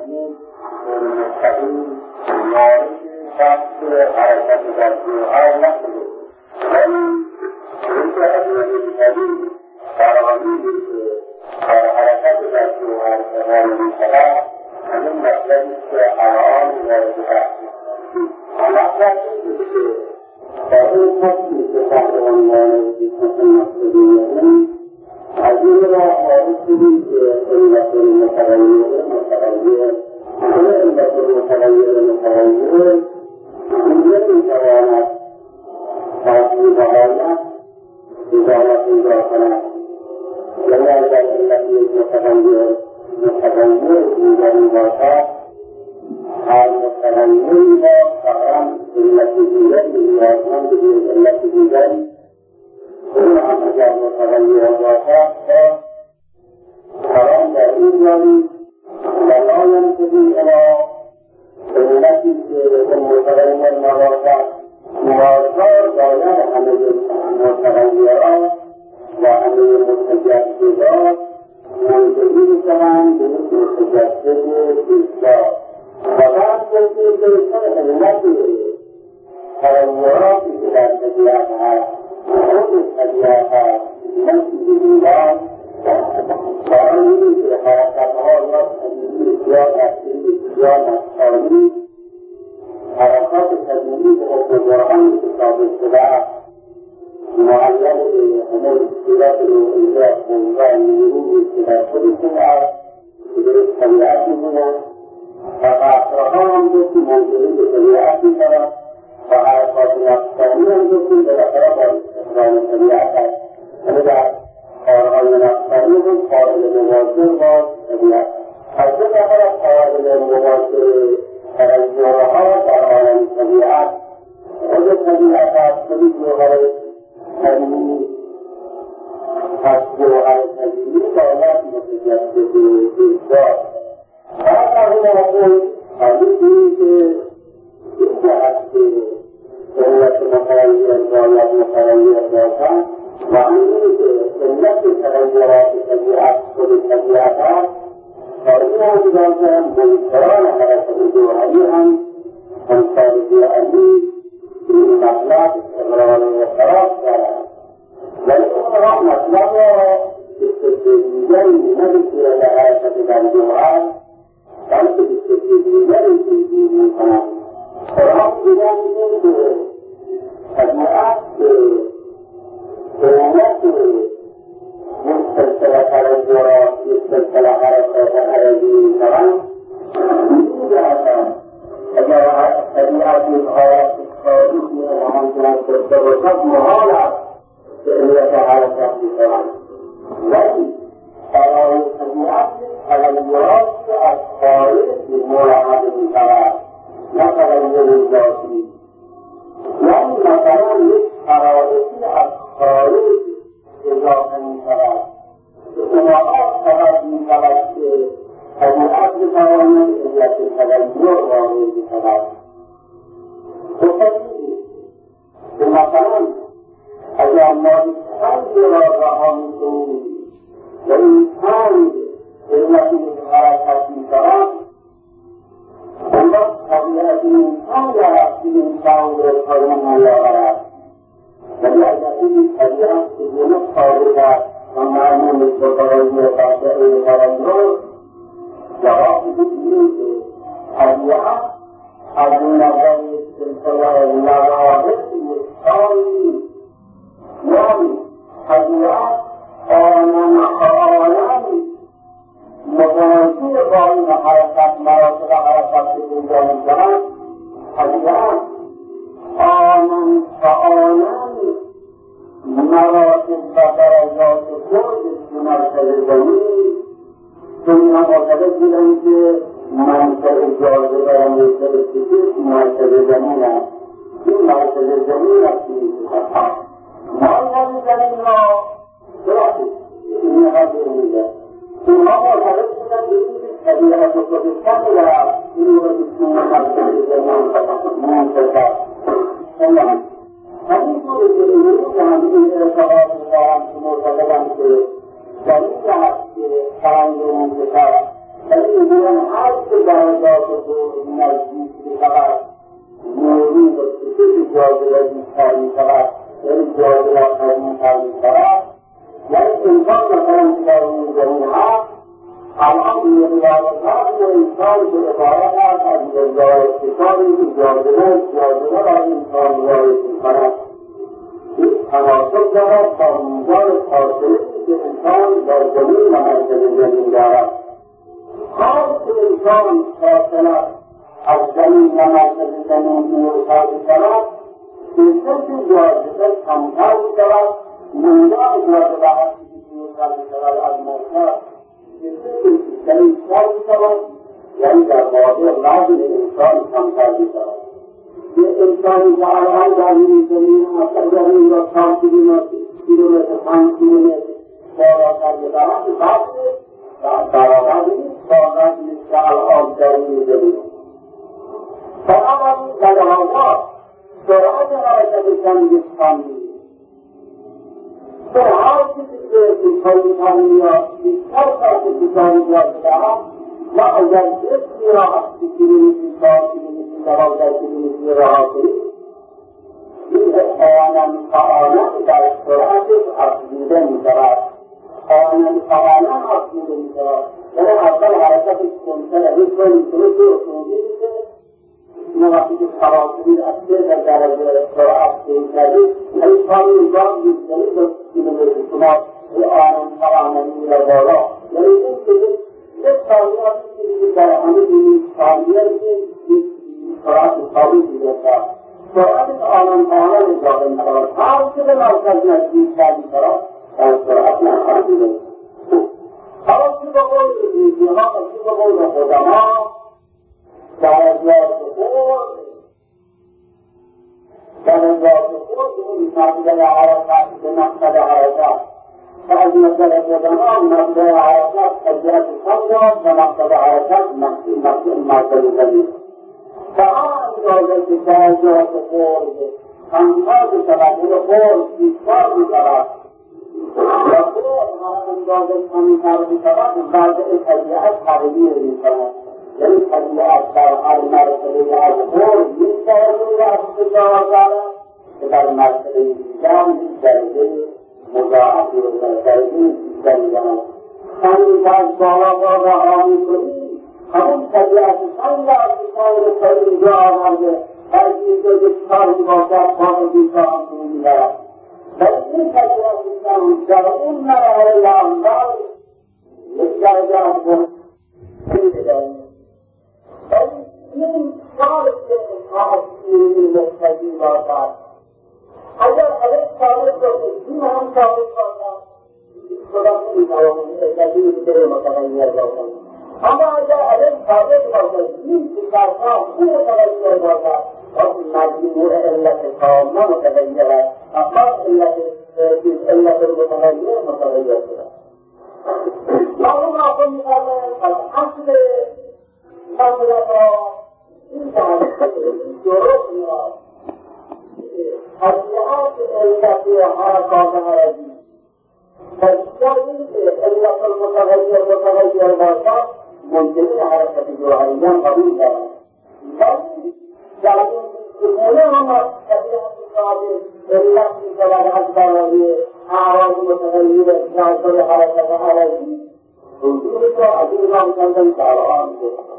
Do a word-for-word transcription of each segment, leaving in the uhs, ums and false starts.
تحلیل مستقیم وارد بحث حرکت در جوهر نشده، ولی اینکه ادله بی‌دلیل فراهانی که در حرکت در جوهر قرار می‌شود همین مطلبی است که الان وارد بحث مطلب این است که در این فصلی که تحت عنوان حکمت مقصودی از این راه وارد شدیم که علت متغیر متغیر علت متغیر متغیر اینجا میتواند تحصیل بهایت ادالت ایجا کند، یعنی اگر علت متغیر متغیر دیگری باشد هر متغیری با فقط علت دیگری نیازمند به علت دیگری این هم اگر متغیر باشد حرام در این یعنی دلائل کدی الا علتی که این متغیر نباشد موازار باید همه متغیرات و همه متجددات منتظر کنند به این متجدد ایجاد و بعد کسی که علت تغییراتی که در طبیعت هست خود طبیعت هست نفسی دیدن برای این که حرکتها یا طبیعی یا نفسی یا نفسانی حرکات طبیعی به حکم قرآن که ثابت شده است معلل به همه صورت روحیه قوه نیروی که در خودشون است که درست طبیعت می‌کنند و قصرها هم گفتی منظوری به طبیعت می‌کنند و حرکات نفسانی هم گفتیم بالاخره با استقرار طبیعت است، یعنی در کارهای نفسانی هم قابل مواجه با طبیعت از دو طرف قابل مواجه تغییرها در عالم طبیعت خود طبیعت است، خود جوهر طبیعی از جوهر طبیعی باید متجدد ایجاد بعد از این موضوع حالی که این جهت که علت متغیر باید متغیر باشد و همین که علت تغییرات طبیعت خود طبیعت است تا این هم داشتن بلکران حرکت جوهری هم همسال جوهری این مطلب اقرار و اقرار دارد ولی اونها مطلب را بسته دیگری نبسیره در حرکت در جوهر بلکه بسته دیگری تنظیم میکنند. قرآن دیگر میگه که طبیعت علت یک سلسله تغییرات یک سلسله حرکات حرکی میشوند این جهت اگر طبیعت یک حالت تاریخی همانطور داشته باشد محال است که علت حرکت میشوند ولی برای طبیعت تغییرات از خارج ملاحظه میشود نه تغییر ذاتی، یعنی مثلا یک شرایطی از خارج اضافه میشود که اونها سبب میشود که طبیعت بتواند علت تغییر وارد بشود. بخواهید که مثلا اگر ما چند را رها میکنیم و این چند علت حرکت میشود اون وقت طبیعت انسان یا رفتی انسان را پایان میآورد ولی اگر این طبیعت که جنوب ثابت است و معمول به تغییر بشری تغییر جواب می‌دهیم که طبیعت از نظر سلسله لوازم یکسانی یعنی طبیعت آنان عالم مواجه با این حرکت مراتب حرکت که اینجا می‌کنند طبیعت آنان فعالان مراتب و درجات خودش که مرتبه زمین که اینها معتقد بودند که منطقه جاذبه و منطقه فیزیک مرتبه زمین است. این مرتبه زمین است که می‌شود مرتبه زمین را براسید این حضور میده اینها معتقد بودند که طبیعت و خودستان را این را بسیار مرتبه زمین منتظر کنند. همینطور که امروز هم این ارتباط می‌دارند که معتقدند که دلیل هست که تغییر می‌کند ولی می‌گویند هر که درجات خود نزدیک بشود، موضوع به کسی جاذبه بیشتر میشود، یعنی جاذبه قوی‌تر میشود. یعنی انسان مثلا در این زمین هست، الان مقدار ضعف انسان به عبارت است از مقدار اتکاری که جاذبه جاذبه را انسان وارد میکند. این تناسب دارد با میزان فاصله که انسان در زمین و مرکز زمین دارد. هر که انسان فاصله از زمین و مرکز زمین دورتر میشود، به شکل جاذبه کمتر میشود. میزان جاذبه وقتی که دورتر میشود از مرکز به شکل بیشتر میشود، یعنی در واقع وزن انسان کمتر میشود. یه انسانی که الان در این زمین هست، در این را چند کیلومتر پنج کیلومتر بالاتر میبرد، وزن برابر نیست با وزنی که الان در این زمین. فقط در لحاظات سرعت حرکت چندی کمی به هر چیزی که بیشتری کمی یا بیشتر ساعت بیشتری جاده دارد و اگر جسمی را هستی کیلومتری چهار کیلومتری دوازده کیلومتری راه کنید، این آنان فعالا در سرعتش افزوده میشود. آنان فعالا افزوده میشود، یعنی اول حرکتش کنتره هیچ کنی کنی که اتومبیل میشه، ما وقتی که فواصلی از سه درجه سرعت کنی کردید، این کاری انجام بیشتری دو کیلومتر شما آنان فعالا میره بالا. یعنی این که یک ثانیه هستی که در همه دینی ثانیه که سرعت ثابت میگرد، سرعت آنان فعالا اجازه میشود. هر که به مرکز نزدیکتر میشود در سرعت نخواهد میگرد. حالا چی به قول ریزیها و چی به قول قدما درجات خود درجات خود این مقدر حرکت به مقصد حرکت و از مقدر قدما مقدر حرکت تجربت خود و مقصد حرکت مقصد زمین. فهر اندازه که درجات خود انتاز شود و خود بیشتر میشود و خود هر اندازه کمیتر میشود وضع طبیعت تغییر میکند. یعنی طبیعت در هر مرتبه از خود میشود و از فشار دارد که در مرتبه دیگر درجه مضاعفی و درجه بیشتر میدهد. همین که از بالا را رها میکنی همون طبیعت سنگ از سایر سر اینجا آورده هر چیزی که کار میباشد کار بیشتر هم کنی میبرد. ولی این طبیعت سنگ در اون مرحله اول یک درجه از خود میدهد. ولی این کار که خاصی مستقی باشد اگر علیه ثابت باشد این هم ثابت باشد خدا میتواند مستقی بگیره متغیر باشد. اما اگر علیه ثابت باشد این که درها خوب متغیر باشد وقتی مجموع علت کاملا متغیر است اما علت علت متغیر متغیر شده. معلوم آقا می‌فرمایند از اصل مسئله‌ها این درست درست میاد. طبیعت علت حرکات حرکی بسیار این که علت المتغیر متغیر باشد ممکنه حرکت جوهری هم قبول دارد. ولی در این گونه هم طبیعت ثابت علت می‌شود از برای اعراض متغیر جاذبه حرکت حرکی وجود را از این نام کردن در آن گفتند.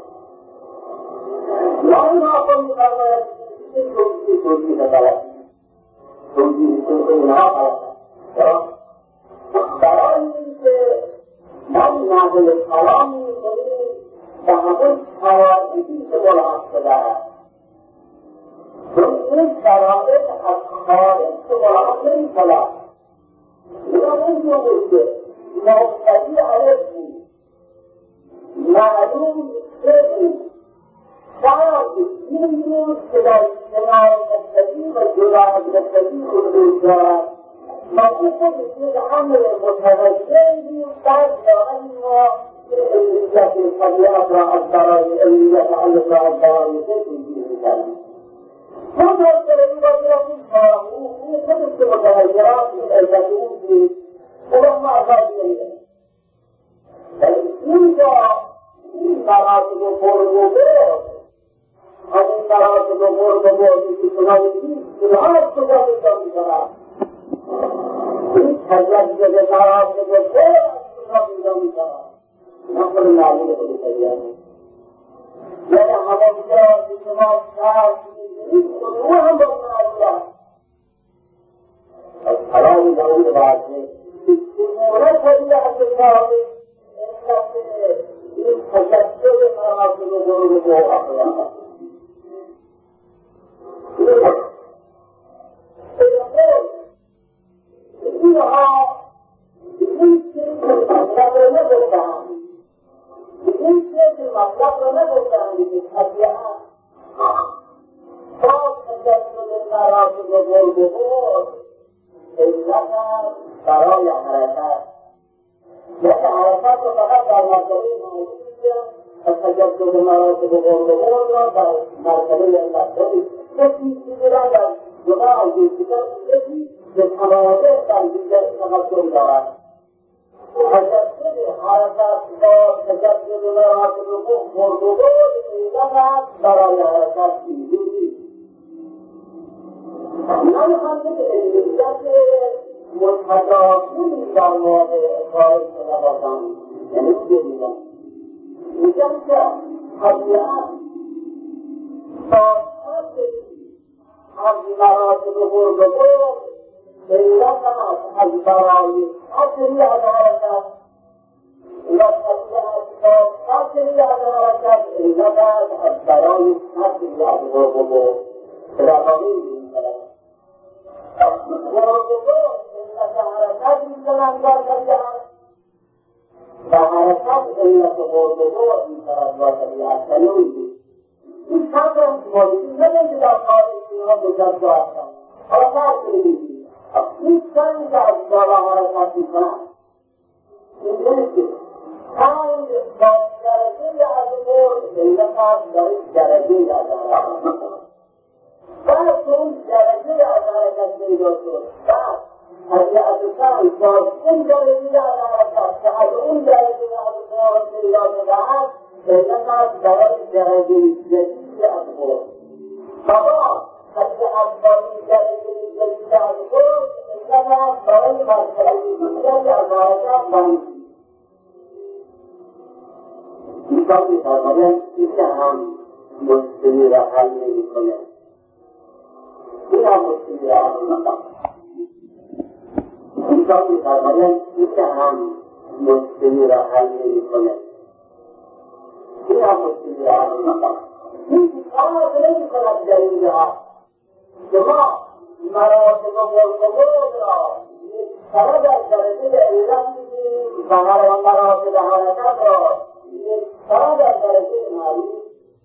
معلوم آقا می‌فرماید این توضیح توضیح غلط توضیح اینها غلط برای اینکه ما نقل کلام می‌کنیم به همون شرایطی که ملاحظه شده است. چون این شرایط از خارج که ملاحظه نمی‌شود. اینا اینجوری که مبتدی علیه بود معلوم شدید شاید این بود که در کنار مبتدی و جدا از مبتدی وجود دارد مطلب بسید امر متوجهی بعد دارد ما علمیت طبیعت را از برای علمیت علت را از برای تجیزی میکنیم. چون در این بازی را این کارمون این خودش که متغیرات این علت اون دید اون ما ازاد نمیده. ولی اینجا این مراتب و برد و برد از این مراتب و برد و بردی که کنایدی سلحات کجا پیدا می‌شود این تجدد مراتب و برد از کجا پیدا می‌شود نقل معلوم خود تجدد یعنی همه جا که شما شرط می‌گیرید خودمون هم با مراتب از حلال دارید بعضی امورا طبیعت صاحب این تجدد مراتب و برد و برد اینها این چیز مطلب رو نگفتند این چیز مطلب رو نگفتند که طبیعت با تجدد مراتب و برد و برد علت برای حرکت یعنی حرکت رو فقط در مرتبه معنیه و تجدد مراتب و برد و برد را در مرتبه علت دارید کسی می‌گویند در جماع و دیگر کسی به تماده در دیگر تمدن دارد تجدد حرکت با تجدد مراتب و برد و برد علت برای حرکت دیگری من همه علت متضادی در مورد اقرار شده باشم یعنی چه میگم میگم که طبیعت با از مراتب برد و برد علت از برای اصلی از حرکت و طبیعت با اصلی از حرکت علت از برای اصلی از برد و برد برقامی می‌کنند برد و برد علت حرکت می‌کنند با طبیعت و حرکت علت برد و برد می‌کنند با طبیعت تنویدی این چند را موجودی ندارد که در خارج اینها بجد هستند حالا فرق کنید این چند که از بالا حرکت می‌کنند این نیست پنج با درجه از برد علت هست در این درجه از حرکت می‌کنند بعد اون درجه از حرکت پیدا شد بعد طبیعت چند با اون درجه از حرکت که از اون درجه از برد پیدا شده است علت هست برای درجه جدید از برد بابا طبیعت با این درجه جدید از برد علت هست برای مرتبه جدید از حرکت بند اینجا می‌فرمایند این که هم مشکلی را حل نمی‌کنه این هم مشکلی را حل نمی‌کنه اینجا می‌فرمایند این که هم مشکلی را حل نمی‌کنه این هم مشکلی را حل نمی‌کنه این فرق نمی‌کند در اینجا شما مراتب و برد و برد را سبب از درجه علت می‌گیرید و مراتب حرکت را سبب از درجه معلوم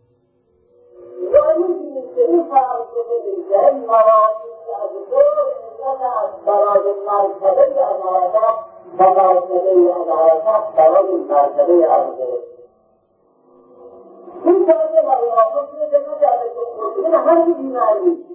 یعنی که این فرق بکنید که این مراتب از برد علت برای مرتبه از حرکت و مرتبه از حرکت برای مرتبه از برد این فرق مراتب که نکرده که این همین بیماری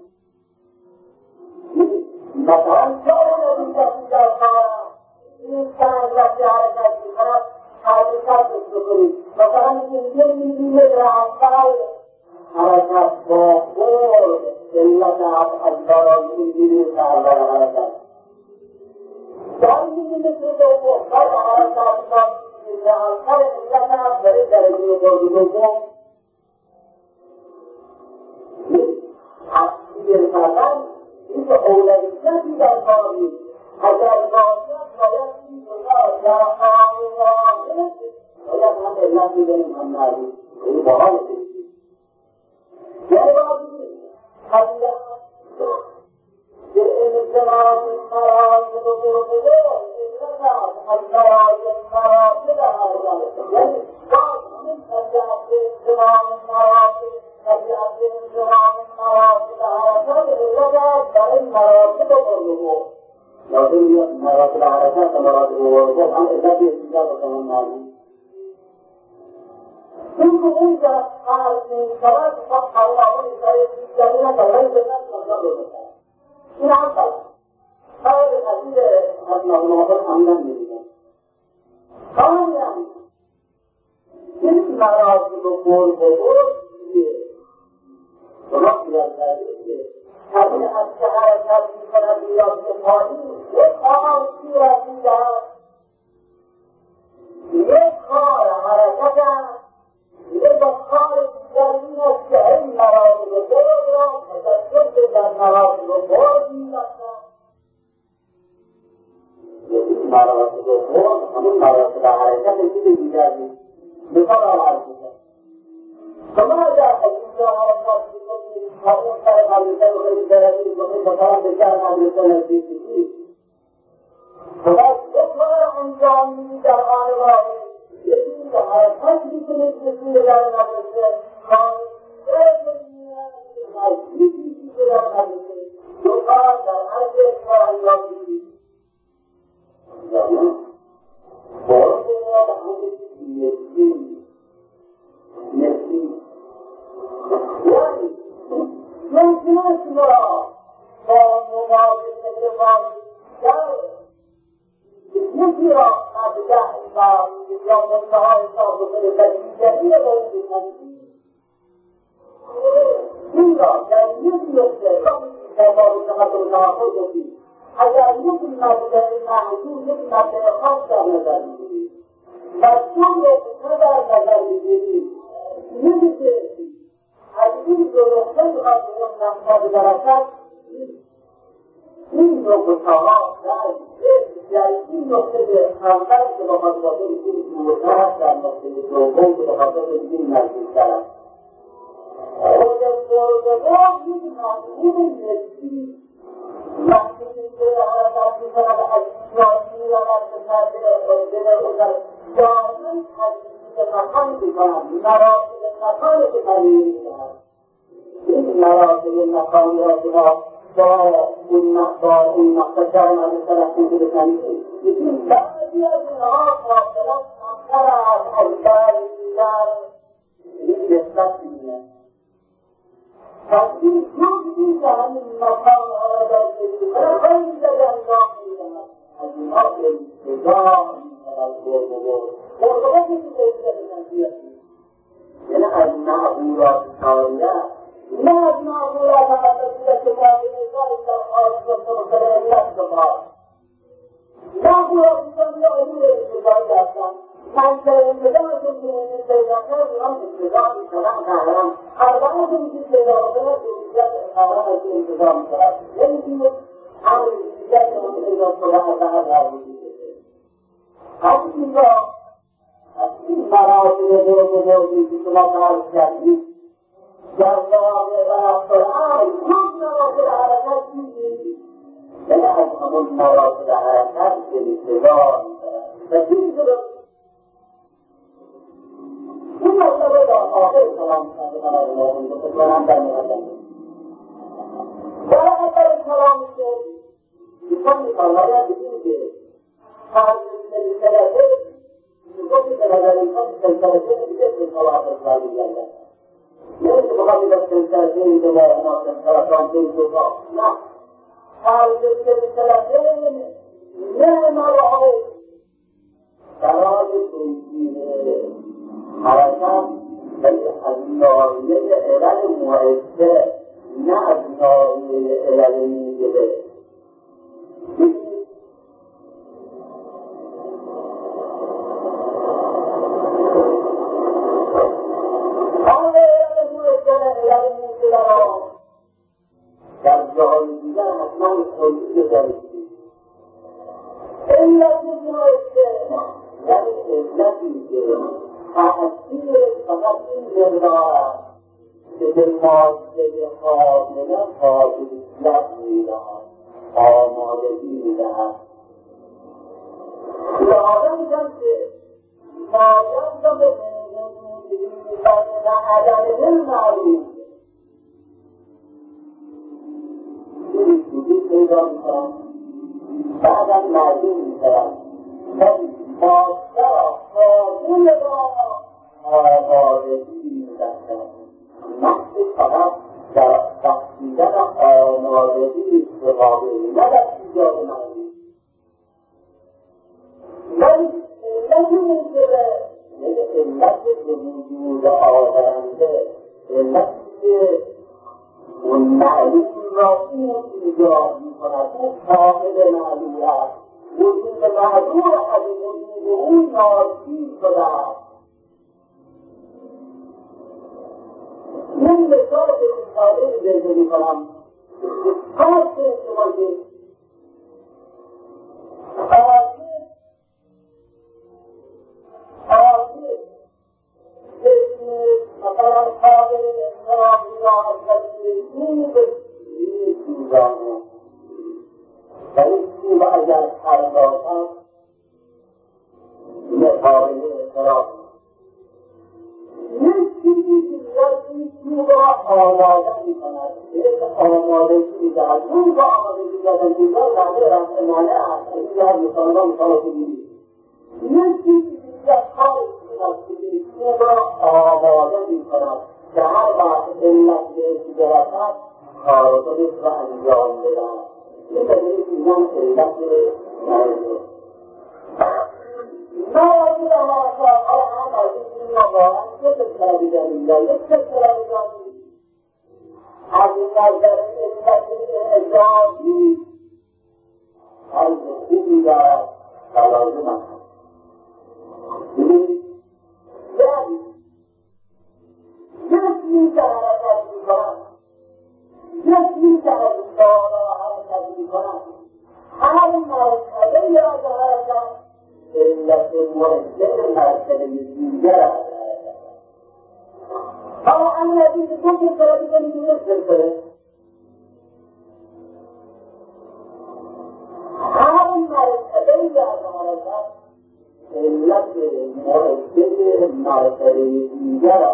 مثلا چون این کسی در کارم این چند وقتی حرکت میکند حرکت بکنید مثلا اینجا میبینه رفتر حرکت با برد علت از برای اینجوری سربر حرکت در میبینه که دو بخار حرکت با رفتر علت از برای درجه برد دوم تصویر کردن این که اولویتی در کار نیست اگر باشد باید این دوتا در حال واحد باید هم علت میدنیم هم نرمید این باحال بسید یعنی باید طبیعت به انتظام مراتب و برد و برد علت از برای مراتب حرکت یعنی باید این طبیعت به انتظام مراتب طبیعت به انتظام مراتب حرکت علت برای مراتب برد و برد لازم مراتب حرکت و مراتب برد و برد هم علت یکی‌جا بکنن معلوم این که اون که حرف می‌شود خب الله می‌شود دیگری نکرده بزن مطلب بزن این هم بلد خیلی حدید از نظام خود همدن می‌دیدن همین هم این مراتب و قرب و برد چیه؟ شما خیال کردید که کسی از که حرکت میکند بیاد به پایین یک آسی رسیده است، یک کار حرکت است، یک کار دیگر این است که این مراتب و برد را تجسد در مراتب و برد می‌بخشد. این مراتب و برد همون مراتب حرکت چیز دیگر نیست. مثال آورد می‌کنم شما اگر از اینجا حرکت می‌کنید تا اون سر مدرسه رو خیلی بروید کنید مثلا به شهر مدرسه نزدیک بشید، شما یک کار انجام می‌دید در آن واحد، یکی که حرکت می‌کنید به سوی در مدرسه، کارگر می‌بینید نزدیک می‌شید به در مدرسه، دو کار در هر یک کار انجام می‌دید. یعنی برد را به همه چیزی نسید. یعنی ممکن است ما با مواجهه واقعی‌گر یکی را مبدأ و یا منتهای حساب بکنه و دیگری را باید بکنید. این را در یک نقطه در باب تقدم توافق گفتید اگر یک مبدأ محدود یک مبدأ خاص در نظر می‌گیرید و دو نقطه در نظر می‌گیرید نمیشه از این دو نقطه میخواد به اون نقطه برسد، این نقطه ها در این نقطه به همتر که با خاطر این دورتر است در نقطه دوم که با خاطر این نزدیکتر است. خود بردگاه یک محدود نسبی وقتی که حرکت می‌کند از اینجا می‌رود به طرف دل او در دائما تجدید مکان می‌کند، مراتب مکان که تغییر می‌دهد. این مراتب مکان را که ما با اون مقصد مدرسه رفتیم که بکنیم یکی بعضی از اینها فاصلت کمتر است از بعضی دیگر این نسبت می‌بیند. پس این جزئی که همین مکانها را در کشیدن خیلی در انجام می‌دهد. از اینها که انتظار می‌شود برد و برد برد که این قیدیت تنسیت نیست، یعنی از معقولات کاریه نه از معقولات مدرسیت که معقولات در آسفت و سرعیت بخواد معقولات کاریه امور انتظاری هستند. من که انتظار که می‌کنید پیدا کرد ایران انتظار می‌کنم قهرم البته که می‌کنید پیدا کنه دوریت قهرم از این انتظار می‌کنم نمی‌کنید امر دیگر که من پیدا کنم از هر هر می‌کنید از اینجا از این مراتب برد و بردی که شما فرض کردید در واقع و رفتار امر کل مراتب حرکت چیزی یعنی از همون مراتب حرکت که انتظار می‌کنم و چیزی که این مسئله در آخر کلام کرده من از مهم که فکرم در مقدمه در اول کلام که ایشان می‌فرماید بگیم که هر سلسله میگفتی به نظر ایشان سلسله دیگه سلسله آخر می‌گردد نه که بخواهی در سلسله دیگه با اونا سلسلتان که دوتا نه هر سلسله نه مرحب برای توجیه حرکت ولی از ناحیه علل مؤثر نه از ناحیه علل میگه. آن علل مؤثر علل میگه را در جای دیگر حتما توجیه دارید. علت مؤثر یعنی علتی که تأثیر فقط این مقدار است که به ماده حامله قابلیت می‌دهد، آمادگی می‌دهد. لحاظا می‌گم که باید را به بین عدم المعروف این چیزی پیدا می‌کنم بعدا معلوم می‌کنم ولی ماده را قابل را آمادگی می‌دهد. نفس فقط در بخشیدن آمادگی به قابل نه در ایجاد معنی. ولی علت این که به علت او ایجاد می کند، او صاحب معلول است. وجود معلول از وجود او ناشی شده است. من مثال به اشاره ذکر می کنم. فرض کنید شما که عاجز عاجز جسم مثلا قابل انصراف یا از طریق چوب میسوزاند و این چوب اگر پر باشد قابل انصراف یک چیزی که میاد این چوب را آماده میکند، یک آمادگی میدهد. اون با آمادگی دادن چیزها نظر رفت مانع است. این جهر مسلمان مثلا که دیدید یک چیزی که میاد خواهد میکند که این چوب را آماده میکند که هر وقت علت بهش برسد کار خودش را انجام بدهد. این بدهی که میگن علت نرده نرده در حرکات های هم بازی این را باید چه تکره دیدنی یا یک تکره دیدنی از نظر علت اعجابی از خوبی دارد و لازم است. یعنی جسمی که حرکت میکند، جسمی که از بالا حرکت میکند، هر مرتبه یا در حرکت علت مرتبه مرتبه دیگر است. اما الذي يمكن ذلك ان يمثل هذا المرتبه يا حضرات علت مرتبه مرتبه دیگر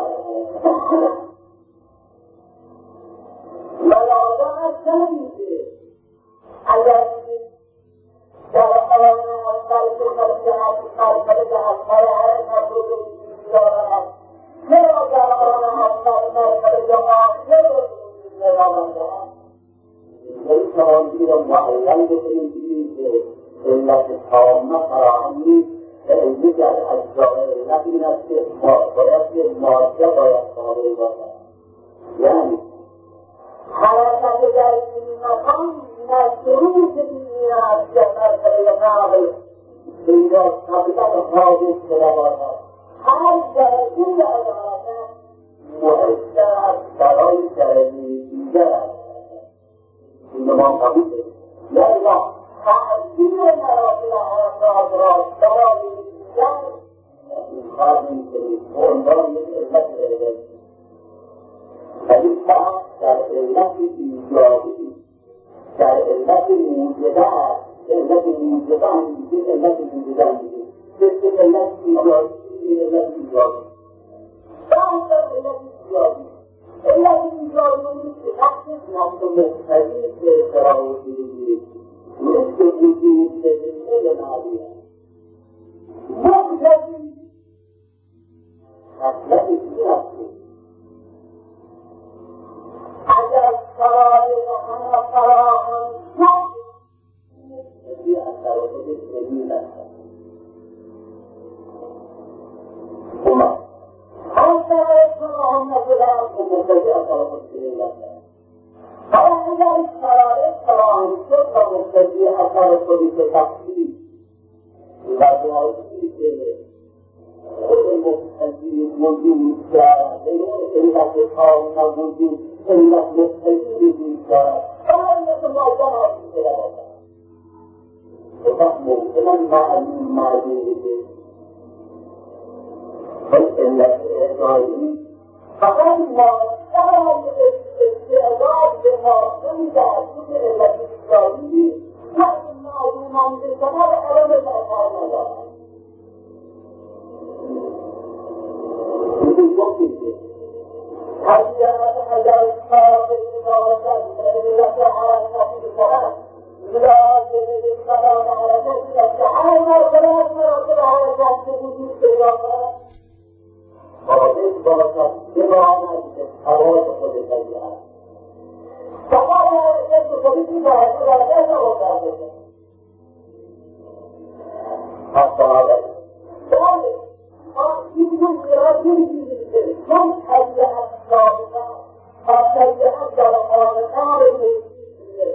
ولازم است که اگر در آن در جهت مرتبه جهت حرکت رو دارد چرا در آن حضرت مرتبه آخر نظام دارد؟ این سوالی را معین بکنیم که علت تامه فراهم نیست و یکی از اجزای علت این است که باید ماده باید قابل باشد. یعنی حرکت در این مکان مشروط این است که مرتبه قابل پیدا حقیقت حاضر شده باشد. هر درجه از حرکت معد است برای درجه دیگر است. این ما قبول داریم. لذا تأثیر مراتب حرکات را برای دیگر انتخاب می‌کنیم به عنوان یک علت علت. ولی فقط در علت ایجابی، در علت موجبه است. علت موجبه هم می‌گه علت موجبه هم می‌گه. مثل علت ایجابی علت ایجابی بعد در علت ایجابی علت ایجابی نیست که تخصیص نفس مختلف به احترام دیگه نیست که وجود به علم عالیه مختلف اصلت این است اگر شرایط همه فراهم شد مختلفی اثر و خودش نمی نشد اومد هر شرایط فراهم نشدن که مختلفی اثر و خودش نمی نشد اما اگر شرایط فراهم شد و مختلفی اثر و خودش تفصیل و جایی که خود مختلفی وجود دارد بدون علت تام وجود علت مختلفی وجود دارد علت مادم حاصل شده باشد وقت ممکن معلوم معلوم بشه علت اعضایی فقط مادم استعداد به مادم درسوت علت اعضایی وقت معلوم هم بشنه به علم درکار ندارد این گفتیم که طبیعت اگر کافر باشد علت حرکتی بکنند لازم سلام حرکتی است که هر مرتبه مراتب حرکت وجود پیدا کند قابل باشد بماند که حواس خود طبیعت فقط حرکت به خودی باید حرکت نباشد بشه حتی آقای بله این رو قراریم دیده چون طبیعت ثابته تا طبیعت در خانقار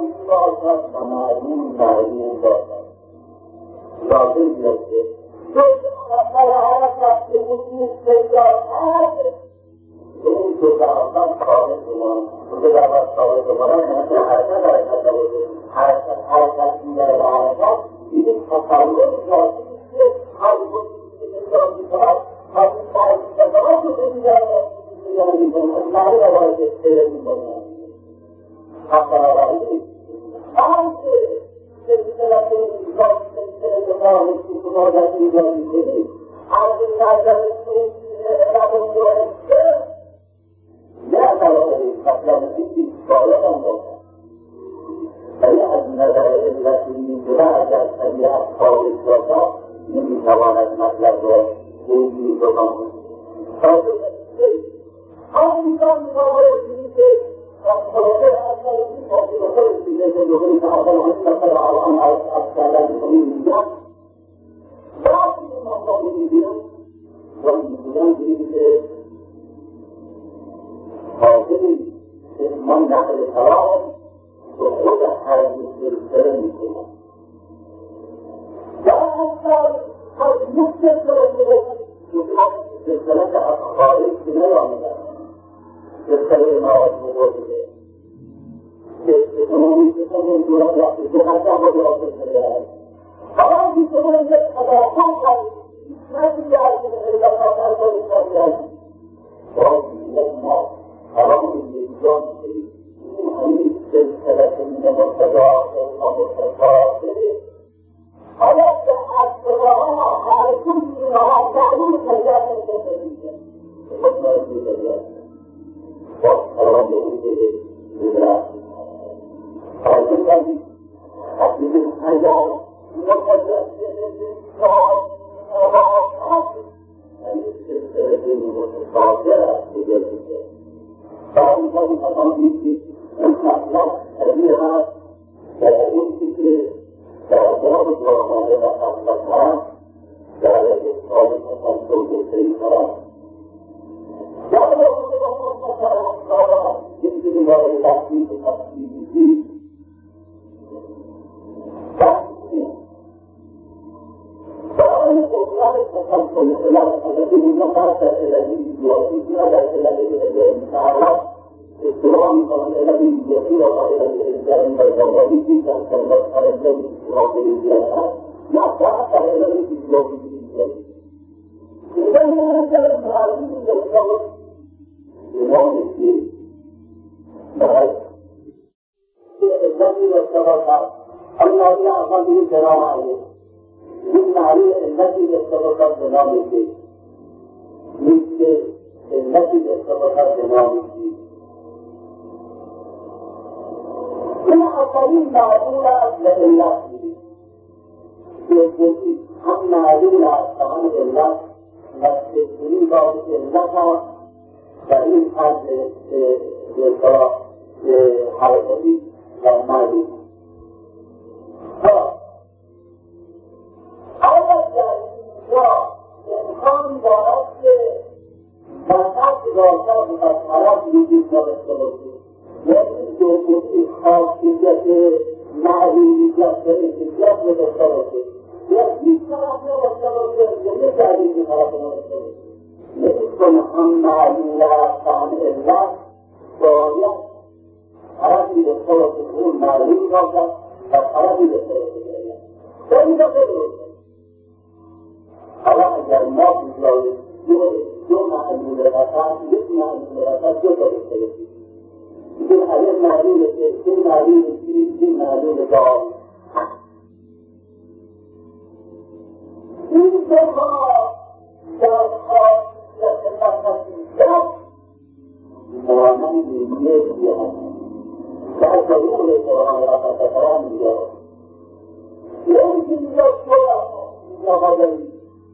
معلوم باشد و معلوم معلوم باشد. لازم بیسته جز اثر حرکت که وجود پیدا کرد به این دو درصد ثابت کنم. دو درصد ثابت کنم مثل حرکت حرکت نبوده. حرکت حرکت می‌داره به حرکت این تصور ذاتی که هر وجودی که پیدا می‌کند از این معرفت رو بگیرد معلوم باید استفاده می‌کنم. حتی نباید آنچه سلسله ایجاد سلسله ماهی که باید ایجاد می‌کنید از این نظر سلسله ماهی نه تلاقی مطلب دیدی باید هم باشد ولی از نظر علتی می‌کنه اگر طبیعت خارج باشد نمی‌تواند مطلب را بگیرید و کنید. آنیزان مبارزی که خواهده اصلا این خواهده خواهده که دوگری که اول همین مثل آن از کردن کنی میگن وقتی این مطلب میگیرن و میگیرن دیدی که خواهده که من نقل سلام به خود هر سلسله میکنم و اصلا هر یک سلسله میکنم سلسله که از خارج نیامدن سلسله مواد بزرگه که تمامی سلسله دوران وقتی که هر جا باید را سلسله هست اما این سلسله یک خداخون هست نزدی از سلسله دفعات هر جا بسازی هست باید یک ما حرام یک جان شدید این همین سلسله که میگه مرتضا و مرتضا حالا که از سلسله هر کنی اینها معلوم پیدا کنید میگه خود باید میگه حرام بوده میگه حالا کنید از میگه پیدا مرتضا این سلسله که مرتضا میگه میگه فهم کنید اما میگه مطلب هدیه هست و اون که در جواب جوابانه و اصلت هست در یک سالی که توجه سید هست در جواب جوابانه و اصلت هست یک دیگه برای تحصیل و تحصیلی تحصیلی برای قدرت تسلسل خلال حضرت مطلق در الهی بیاسی یا در الهی متعرف استرام میکنم الهی بیاسی یا در الهی جرم در جوابی دیدن کرده فرزن راضی بیاسی یا در الهی بیاسی بیاسی ایدن من جرم معلوم بیاسی ایمان اسلی برای علتی استفاده الله یا اقلی جناب علیه این معنی علتی استفاده جناب که نیست که علتی استفاده جناب این اصلی معلوم است به علت میدید هم معلوم است هم علت و تشکیلی باید علت هست و این حد حرکتی و معلوم اگر در اینجا امکان دارد که فقط راجع به طرف وجود نداشته باشید یعنی دومی خاصیت معلومیت و احتیاط نداشته باشید یا هیچ طرف نداشته باشید یا یک علیمی طرف نداشته باشید نمی‌کنه هم معلومیت و هم علت باید طرفی داشته باشید اون معلوم باشد و طرفی داشته باشید به این داشته باشید حالا اگر ما بگذاریم دو معلوم رفت یک معلوم رفت دو تا داشته باشید این یک معلوم رفت این معلوم رفت این معلوم دار این دو ها در خاصیت خاصیت مانند یک هست در ضرور قرآن رفت قرآن میگه یکی میگه تو آقایی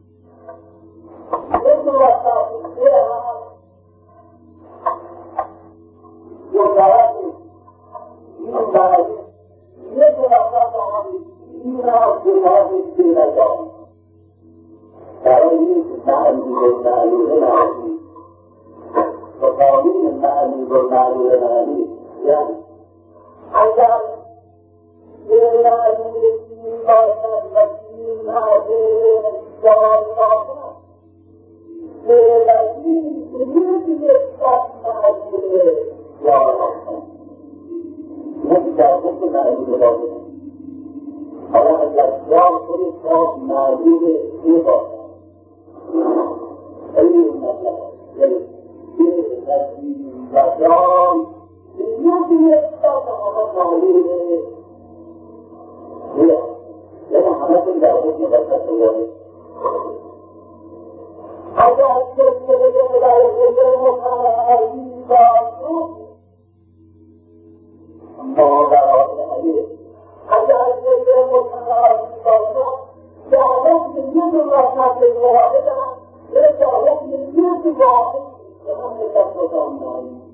یک وقت یه هست یک طرف این طرف یک وقت این هست یک طرف این طرف برای این معلوم و معلوم معنی و قانون معلوم و معلوم معنی یعنی اگر باشد و این عظیم جان باشد لیلتی یکی افتاد معجوله جان باشد یک جانب که معجوله باشد حالا اگر جان خودش را معجوله می باشد خیلی مطلب یعنی لیلتی و جان یکی افتاد معجوله لأن حماس الدعوات مباشرة الوالد حتى أكثر سبيل مدارك المحاولين بأسوه الله دعوات الحديث حتى أكثر سبيل المحاولين بأسوه دعوات من يد الرحمة المواردة دعوات من يد الواقع لمن يتفضل عنه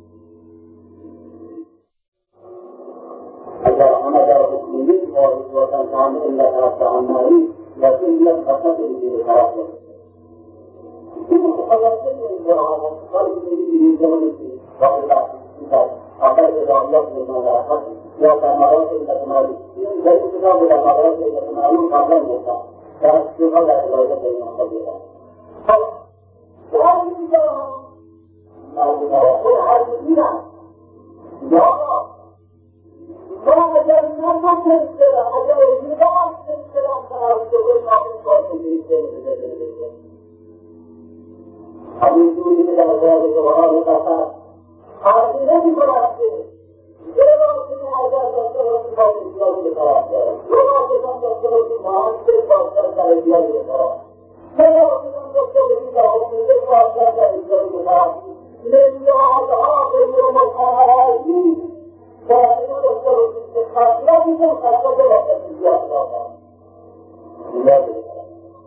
اگر همه در مسلمین وارد باشند که همه علت رفت عمایی لكن علت فقط به طرف نمید این خلاصه این قرآن کاری که میگید این زمانی که واقع بحثی کرد آخر ادعایات نشان درخواست یا در مقالات علت معلوم این در این کتاب در مقالات علت معلوم قبلا گفتم در اصطلاح در ادعایات این خواهی کرد حالا در این قرآن معلوم آخر هر دیدن یا ما اگر نمکن کرد اگر ایران کرد فرار کنید نامید کنید کنید همین دوری که در وارد قرآن قطع حاضرین براسته ایران کنید اگر داشته باشید با اسلامی بطرف دارد ایران کنید داشته باشید محمد باشتر در ایرانی بطرف ایران کنید داشته باشید با حکومت باشتر در ایرانی بطرف لیادها غیر متعالی باید داشته باشید که خطلاتی کن خطلاتی وقتی زیاد دارد زیاد دارد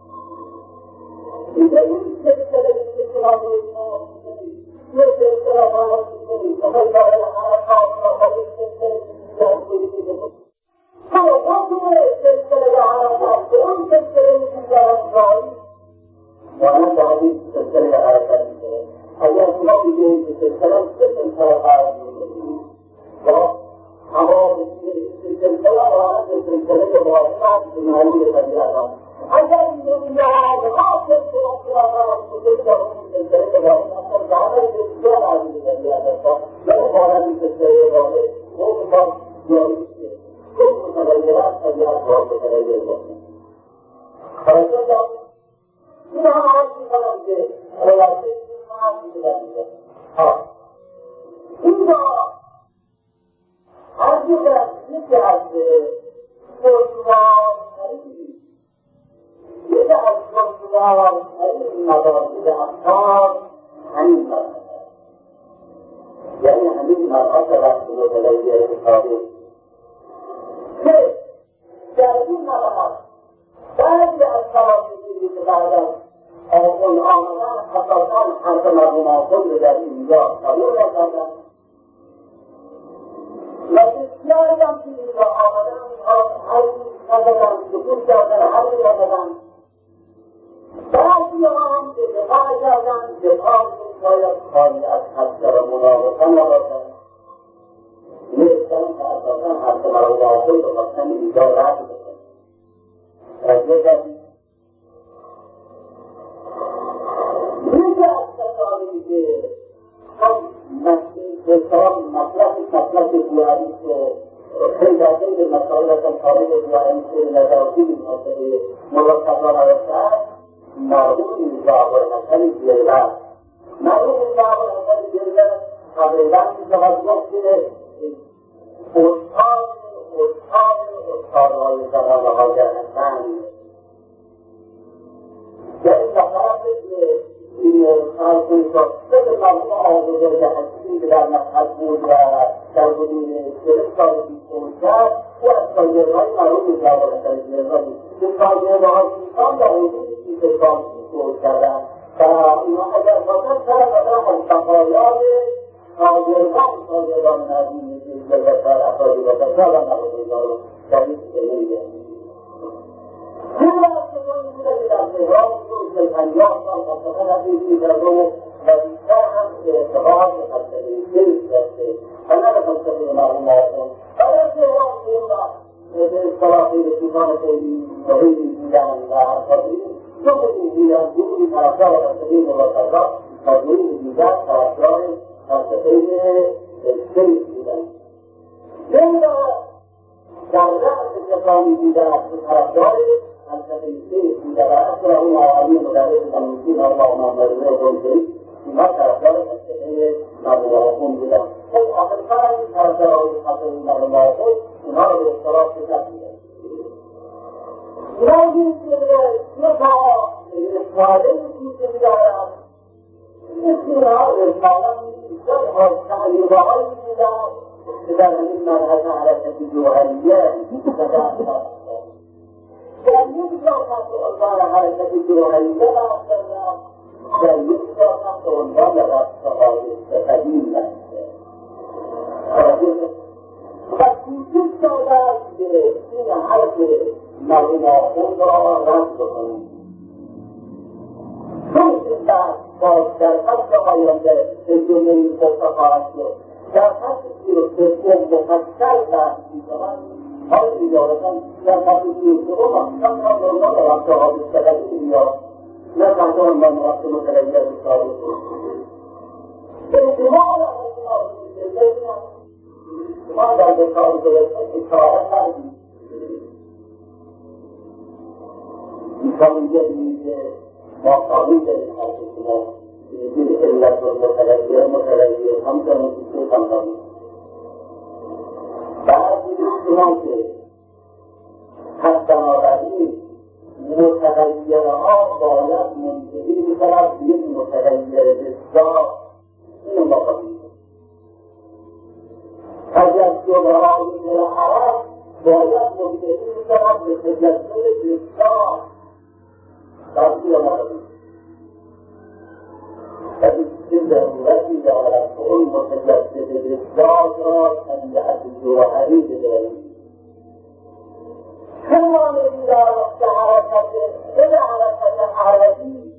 دیگه این سلسله استقلال ایمان یه سلسله باید کنید اما برای حرکات را باید سلسله زیاد کنید اما وقتی سلسله حرکات به اون سلسله می‌گذارد رایی باید باید سلسله حرکات می‌کنه اگر شما بگید که سلسله سلسله حرکات می‌کنید اما سلسله باید سلسله باید معلوم طبیعت اگر نمی‌آمد سلسله باید سلسله باید اصلا دارد بسیار معلوم طبیعت است نه باید سلسله باید نه باید جایی کل متغیرات طبیعت باید متغیر باشد خلاصه جان این هم عرض می‌کنم که خلاصه این هم می‌کنم اینجا هر جور یکی از بزرگوار ترین یکی از بزرگوار ترین مباحث افکار همین مرحله یعنی همین مرحله رفت متغیر اعتقادی که در این مرحله بعضی از کلام‌گویی که بعد از آخون آمدن اساساً حرف مرحوم آخون رو در اینجا قبول نکردند و بسیاری هم که اینجا آمدن حرفی ندادن سکوت کردن حرفی ندادن بعضی هم که دفاع کردن دفاع باید خالی از حسر و مناقصه نباشد نیستن که اساساً حرف مرحوم آخون رو مثلا اینجا رد بکنن توجه کردید یکی از کسانی که بسیار مطلب مطلب دیاری که خیلی داده به مسائل کاری دیاری که نظارتی به مسئله مرتبا نوشتن مرحوم میرزا ابوالحسن گیلان مرحوم میرزا ابوالحسن گیلان تقریبا میشود گفت که استاد استاد استادهای زمانه‌ها هستند که این نفرات این خالقی که به مرحوم آقای هستی که در مشهد بود و در حدود چهل سال بیست کرد او از شاگردهای مرحوم میرزا ابوالحسن گیلان بود که شاگردهای ایشان در حدود بیست سال بیست کردند و اینا اگر باشد شاید مثلا از بقایای شاگردان شاگردان مرحوم گیلان در افرادی باشد شاید نباشه اینا در این نمیگه این رسمانی بوده که در تهران بود که پنجاه سال خطبه نفیسی کرده و بیشتر هم به ارتباط خطبه دلس داشته و نه به خطبه مرحوم آخون و در تهران بود و به اصطلاح خیلی کتان خیلی خیلی دیدن و حرکاتی تو خیلی دیدن گروهی طرفدار فلسفه مباشرات و گروهی دیگر طرفدار فلسفه سیف بودن. لذا در رأس کسانی بوده که طرفدار فلسفه سیف بوده و اصلا اون آقایی مدرس زمینی آقا محمد گلگری اینها طرفدار فلسفه مرموم بودن. خب آخرکار این طرفدار فلسفه مرموم اینها رو به اصطلاح شکست میدن. لازم که دو تا رساله که دارن اینها رساله می‌شود تعلیمه هایی میدن که در این مرحله حرکت جوهریه تداخل دارد. در یک جا تحت عنوان حرکت جوهریه بحث کردن، در یک جا تحت عنوان رفته‌های قدیم بحث و کوشش داده است که این حرف مرحوم آخوند را رد بکنیم. چون این بحث باز در فصل آینده به جمله فرصت خواهد شد در فصل سوم مفصل بحث می‌شود. حال اجازتا در فصل سوم اصلا هم عنوان رفته‌ها مستقلی یا نه تحت عنوان رفت متغیر بسازی احتمال ما در بسازی باید اشاره کردیم. انسان میگه که ما قابل داریم حرکت ما این علت و متغیر متغیر همچنان که کم کنیم. بعد دوستان که پس بنابراین متغیرها باید منتهی بشود به یک متغیر بسیار این ما قابل تجسم‌های ملحرف باید منتهی بشود به تجسم بسیار تفسیر مقدم ولی این ضرورتی دارد که اون متجسد بسیار را طبیعت جوهری بدهیم. چون نمی‌دارد که حرکت خود حرکت عربی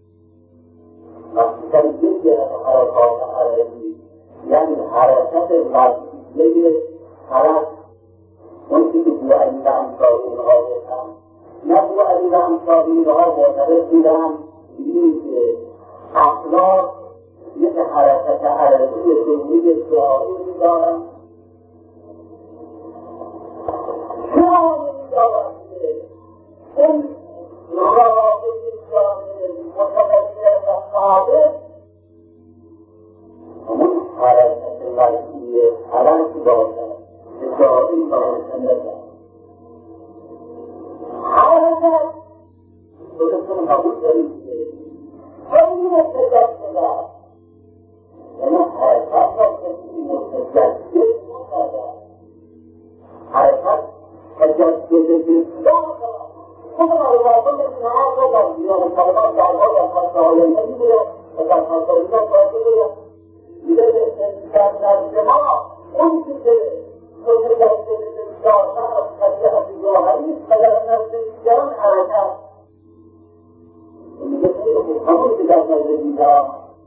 مخصوصا یکی از حرکات عربی یعنی حرکت مرزیه حرکت اون که بو علی و امثال اونها بودن نبو علی و امثال اونها معترض بودن این که اخلاق یک حرکت عربی دولید دعایی می‌دارن. چرا نمی‌دارن که اون روابط متغیر و ثابت همون حرکت مرزی حرکت باشد که دعایی باشد نزد حرکت خودتون قبول دارید که خیلی متجسد است یعنی حرکت را کسی متجسد نشده حرکت تجسد بسیار دارد. خود معلوماتون اینها را در بیان کلمات درها در فصل آینده می‌گوید و در فصل آینده باید بگوید می‌گوید در نزد ما اون که متجسد بسیارتر از طبیعت جوهری است و در نزد دیگران حرکت همون که در نظر دیگران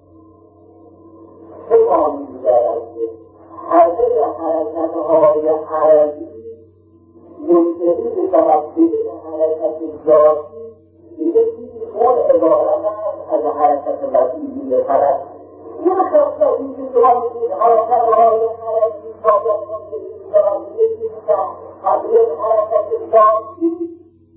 چه معنی دارد که همه حرکت‌های عربی منتهی بشود به حرکت ذاتی دیگه چیزی خود عبارت است از حرکت وسیعی فرد. یه خصلتی که شما می‌دید حرکت‌های عربی باید منتهی بشود به یکی از حرکت ذاتی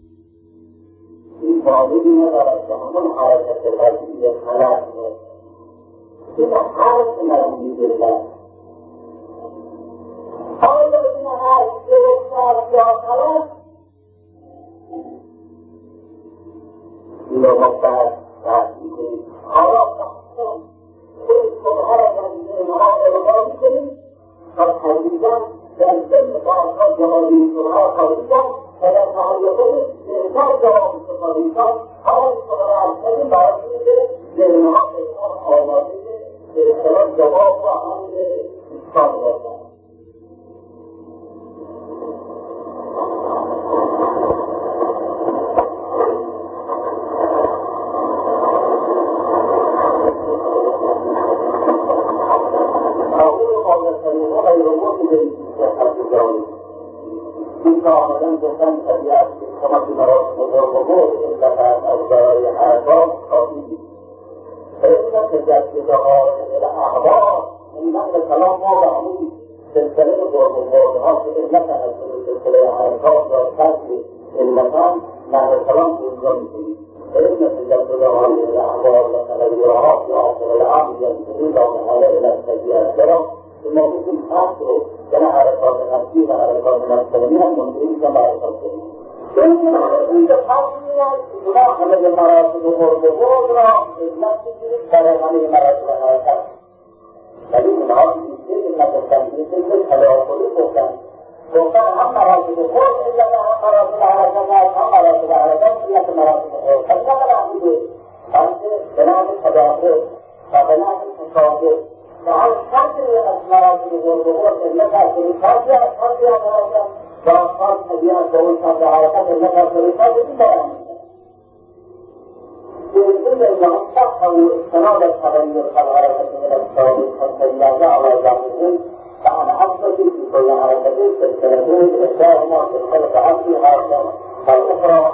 این واردی ندارد که همون حرکت وسیعی فرد این حرف نبودی بشود. آیا این حرف درست یا غلط؟ این را ما باید بحث می‌کنیم. حالا بحثم خود خودها را در ذهنها ارضا می‌کنیم و تقریبا در ذهن بحثها جوابی خودها تقریبا و در تعلیقات ذهنها جوابی خودها حالا خودها را کنیم برای اینکه ذهنها خودها آماده به اصطلاح جواب را هم استفاده باشند. این کاملا گفتن طبیعت شما که مراسم بزرگ و بود این دفعت از برای حرکات کافی دید فإن تجددها الأعضاء من نقل كلام واضح من سلسلة والمواضعات إنك أن سلسلة حركات وتأتي المكان نقل كلام بالجميع فإن تجددها الأعضاء والتغيرات في عصر العام ينتهي ومحالة إلى التجديد الكرام الموجود الآخر كان حركات نفسية حركات نفسية منتهي كما يفضل لیکن این تفاصیل اونا همه مراتب بزرگ را خدمت می‌کنید برای همه مراتب حرکت. ولی اونها چیزی نگفتن، چیزی تداخلی گفتن. گفتن هم مراتب خود علت هم مراتب حرکت است، هم مراتب حرکت علت مراتب خود. ولی نقدر میگه بلکه بنام تداخل و بنام تشابه و هر شکلی از مراتب بزرگ علت است که خاصی از خاصی از حرکت و خاص طبیعت به اون سمت حرکت علت از طریقات این بیان يمكن أن يصح أو استناد التغير الحركة من الثابت حتى يرجع على ذاته فأنا أثبت في كل حركة تستلزم إرشادنا في الخلق عقلها والأخرى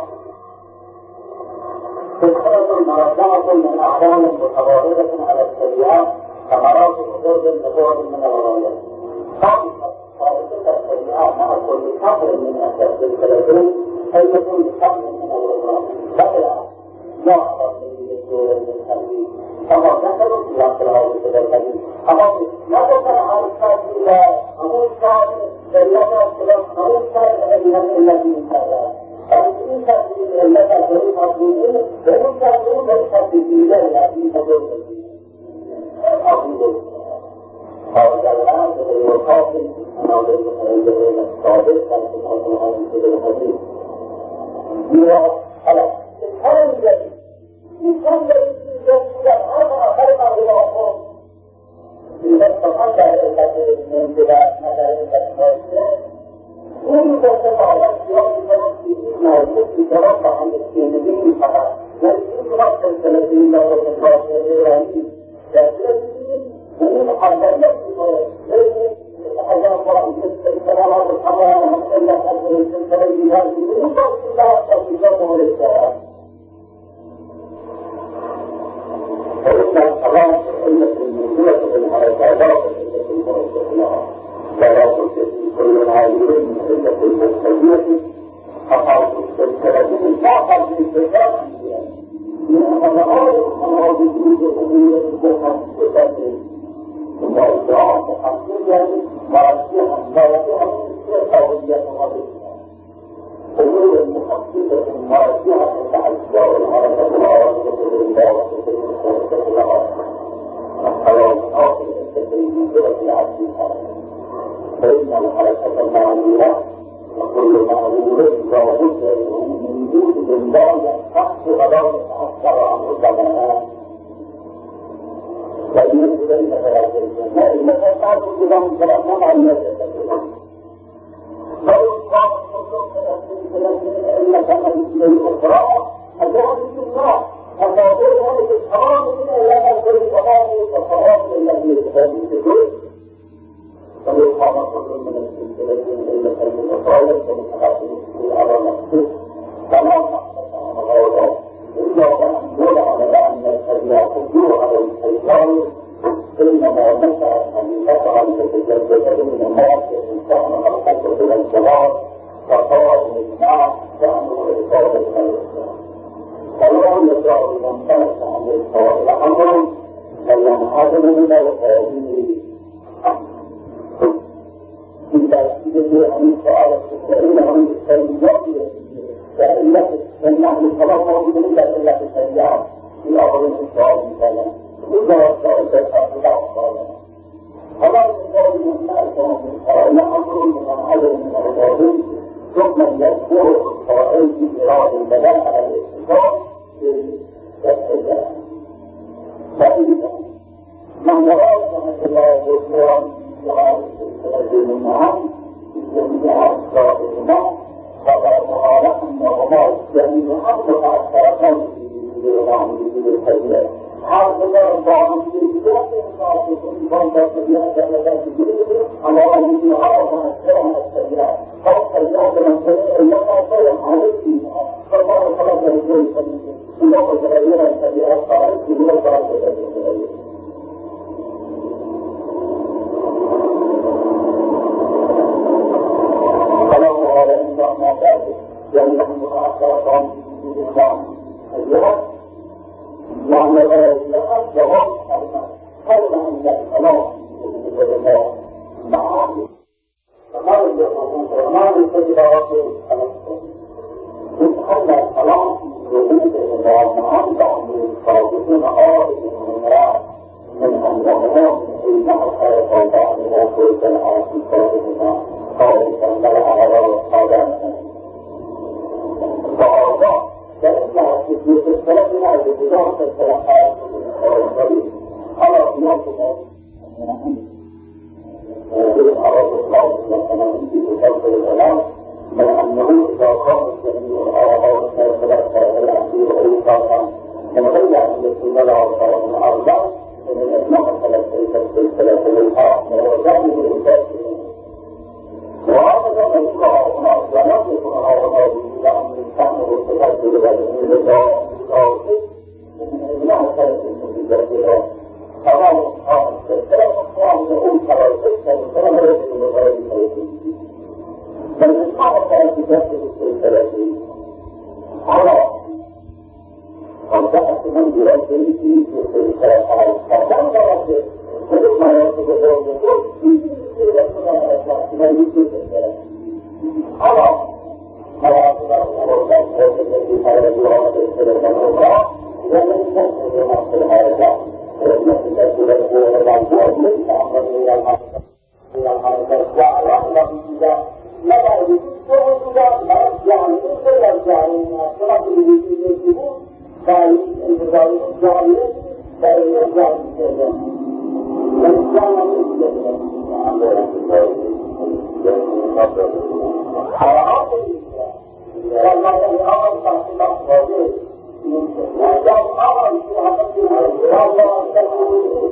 تتخلق المرجعة من أعلام متضاربة على السيئات كمراتب حدود لبعد من الغاية خامسة ثالثة السيئات مع كل قدر من أسباب التلازم أي يكون قدر من الغاية بقي يعطى من التنبيه فما ذكروا في وقت العودة بالتنبيه أما ما ذكر على التنبيه أمور كان بالله أمور كان الذي هم الذي ينتهى فإن كان الذي يريد أبوه وإن كان يريد أبوه لا يأتي أبوه أبوه هذا الآن يقابل أنه يتخيل الصادق كان يتخيل الحديث يرى على الحال الذي يكون يجب أن أخرج الله إذا استطعت الكثير من انتباه مثلا التكنولوجيا يريد أن تتعلم في ما يجب تربى عن السينمين فقط ويجب أن تلتزم له الإنسان الإيراني تلتزم من محاضرات لكن حاجة الله السلامات الحرام ومسألة السلسلة الجهاد ويقول الله تلتزمه للسلام فإن الحرام قلة المنزلة في الحركات درجة في المنزلة لا يصل في كل العالمين من قلة المستجية أصاب السلسلة الفاقة في السلسلة من أمراض أمراض الجنود الأمية الكفر والتأثير ثم إجراء تحصيليا مرسيها مرسيها قوية وغريبة أمور المحصيلة مرسيها تتعزى والحركة العربية لله الحيوانات التدريجية في عكس الحركة فإن الحركة المعمولة وكل معمول لابد من وجود الله يحق غضاء يتأثر عن الزمان وإن يجب فلا تجد إلا فتعرف بهم فلأنهم عن يجب فإن قام إلا كان الأخرى الجهد في الله فالموضوع هذا الحرام إلا أن يكون الحرام والحرام الذي يتخذ في كل فالحرام كل من السلسلة إلا كان الأخرى فمن حرام على نفسه فلا نحدث عن غيره إلا أن يدعى لأن الشريعة تدور على الشيطان إنما نسعى أن يفعل تتجدد من الناس الإنسان خلقته إلى الجلال فصار الإجماع كأنه إصابة الإسلام فالله يدعو لمن تنسى عن الإصابة الأمر فلينحازم إلى وقائله في تأكيده عن السؤال السؤال عن السيئات فإن نحن خلاص موجود إلا إلا في السيئات في أول الإسلام مثلا إذا وصلت الأخلاق الصالحة فلا يقول من الناس ومن قائل أمر من هذا من الغرب ثم يذكر قائل في إرادة البدن على الاستقرار في الإسلام فإذا من رأى أن الله يذكر يعرف الذين معهم جميع أسرار الإمام فقد مغالق النظمات جميع أسرار السرطان في الإمام في الحياة حرف الله بعض الشيء يمكن أن يكون على أن يعرف السلام السيئات أو السيئات يعني نحن متأثرون بالإسلام اليوم يعني الآن جواب كلمة من الكلام بالله معاني فقال اليهود وما يستجيب رسول يتحدى الكلام يريد الله معاني تعمل صادقين آرد من المرأة من أمرهم إنه خير الله وكل سنة في صادقنا قال صلى الله عليه وسلم فأرضاه فإنها في الثلاثة بجدارة الثلاثات على رأياتنا وفي أرض الله مثلا في خلق الإعلام من أنه إذا قام الجميع الأرض والثلاثة الأخير أيضا من غير أن يكون له صلاة من أرض ومن أجمع الثلاثة الثلاثة الأخير من الرجال والإنسان وهذا ما يقع هنا ولم يكن هذا لأن الإنسان يتحدث بهذه الأشياء ومن أجمع الثلاثة الأخير هذا الإنسان الثلاثة يقول ثلاثة الثلاثة من غير الثلاثة بل إجماع الثلاثة الثلاثة على وجاءت من برجل في الثلاثة فكان ذلك ولما يتجدون يقول في الثلاثة من يجيب الثلاثة على مراتب الأولاد والذي خير الله الثلاثة الأخرى ومن يكون نفس الحركة ونفس الثلاثة والأربعة ليس أمر من الحركة من الحركة وعلى الله لا يجوز وجودا لا يعني لا يعني صلاة الوجود باي انتظار الجاهل باي الجاهل من كان على هذا لما كان أول صاحب موجود وكان أول في هذا الله يسلمه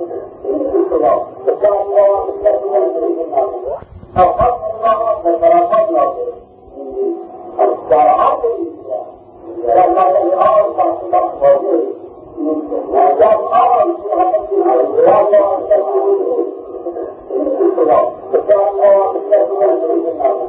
وكان الله يسلمه أخذ الله ببركات ناصر الشرعات الإسلام لما كان أول صاحب موجود وكان أول في هذا الله يسلمه وكان الله يسلمه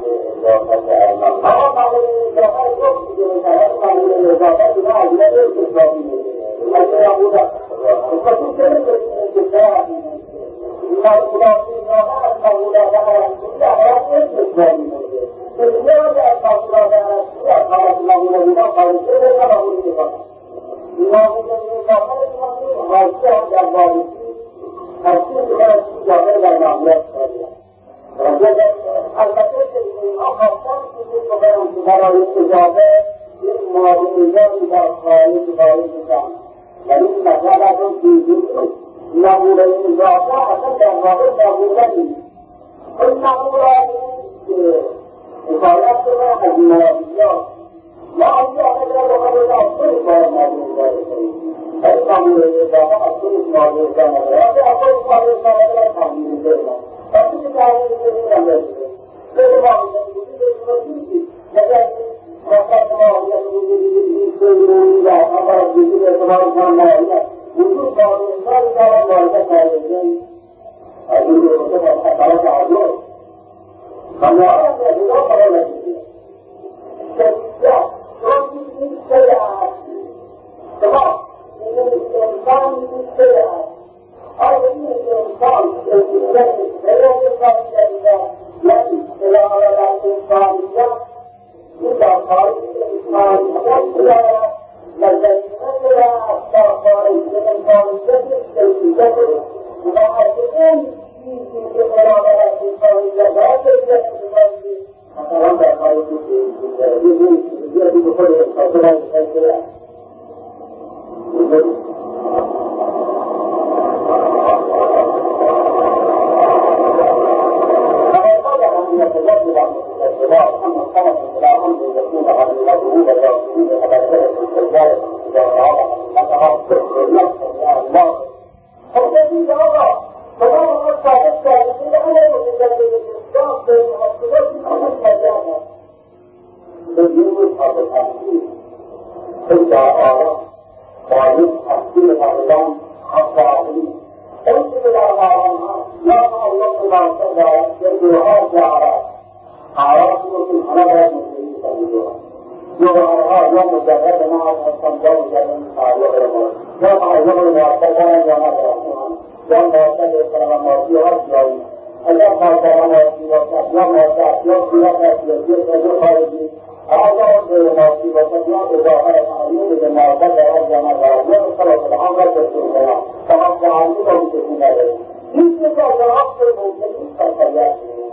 جوهرها یا مجرد محض هستند یا مجرد تعلق ما یا تعلق موثقان یا نبرسان یا موثق اصطلاح مادی هست یا این اگر موثق مادی باشد یا موثق یا صورت سیاسی یا خارجی اگر غیر مادی باشد یا اضافه تعلق به موثق هست یا نبرسان یا اصطلاح الان را تشکیل کنم فقط تعلق را بکشی نداریم این که در جواب موجودی تربیت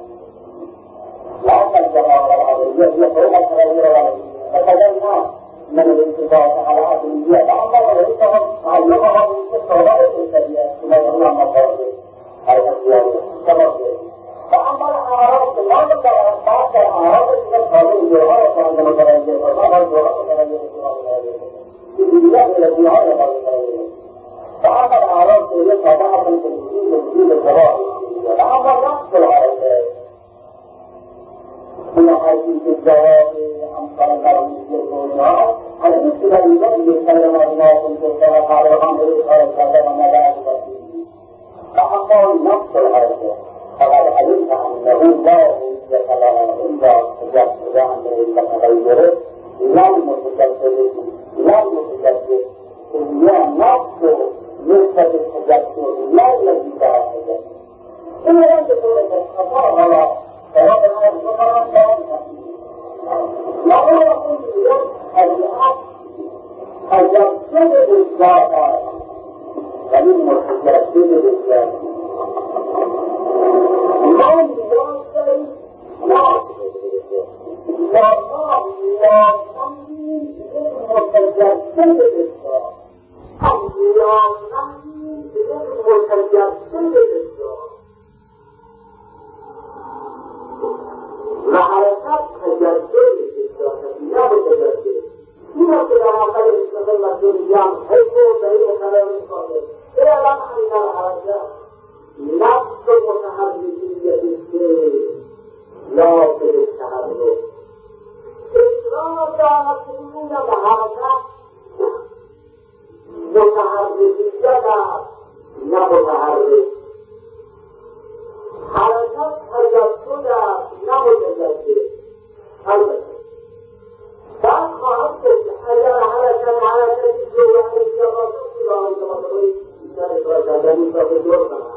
لأن الجماعة العربية هي فوق التغير العربي فتجمع من الانتفاع على عقلية أما وليسهم علمهم من الصوابع الإنسانية كما يقول المصادر على الأشياء كما فأما الأعراض لا تتعرض بعض الأعراض من القانون الجوهرة عندما تغير وما الجوهرة تغير في الجوهرة تغير فأما الأعراض هي طبعا من تنسيب وجود الجوهرة فأما نفس العرض من حديث الجواب عن طلب الجواب على مثل الذي سلم الناس في الصلاة على الأمر والصلاة والنبات فأما نفس الحركة فقد علمت أنه لا يوجد كلام إلا تجسد عن المتغير لا المتجسد لا المتجسد هي نفس نسبة التجسد لا الذي تجسد إلا أن تكون الخطأ على فربنا الزمران لا لا يكون اليوم الحق تجسد بالذات ولم يتجسد بالذات لا يواصل لا والله لا نمي بالمتجسد بالذات لا نمي بالمتجسد بالذات وحركات تجسد بالذات تجسد إذا كان هذا يستغل الدنيا حيث بين كلام الصادق إلى معنى الحركات نفس المتحركية بالسير لا بالتحرك إذا كانت تكون بحركات متحركية لا متحرك حركات تجسد لا متجسد البته بعد خواهد اگر حرکت حرکتی جوهر جوازی را انجام دهید در اخراج کردن این را به دور کنند